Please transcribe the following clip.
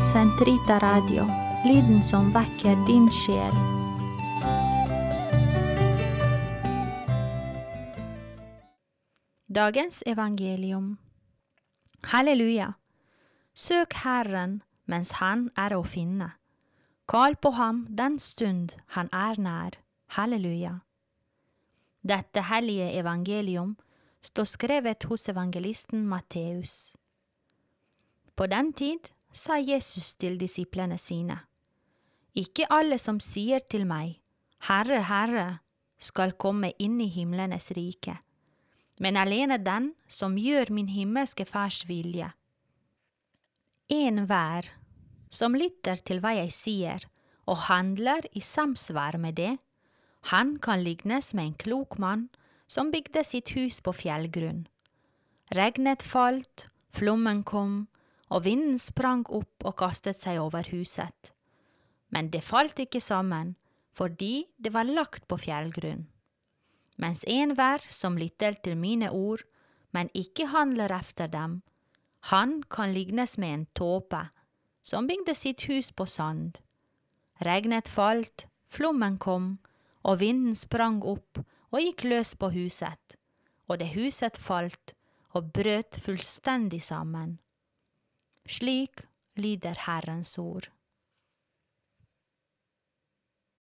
Sentrita Radio, lyden som vekker din sjel. Dagens evangelium. Halleluja! Søk Herren mens han er å finne. Kall på ham den stund han er nær. Halleluja! Dette hellige evangelium står skrevet hos evangelisten Matteus. På den tid sa Jesus til disiplene sine, ikke alle som sier til meg, Herre, Herre, skal komme inn i himlenes rike, men alene den som gjør min himmelske fars vilje. En hver som lytter til hva jeg sier og handler i samsvar med det, han kan lignes med en klok mann som bygde sitt hus på fjellgrunn. Regnet falt, flommen kom, og vinden sprang opp og kastet seg over huset. Men det falt ikke sammen, fordi det var lagt på fjellgrunn. Mens enhver som lytter til mine ord, men ikke handler efter dem, han kan lignes med en tåpe, som bygde sitt hus på sand. Regnet falt, flommen kom, og vinden sprang opp og gikk løs på huset, og det huset falt og brøt fullstendig sammen. Slik lyder Herrens ord.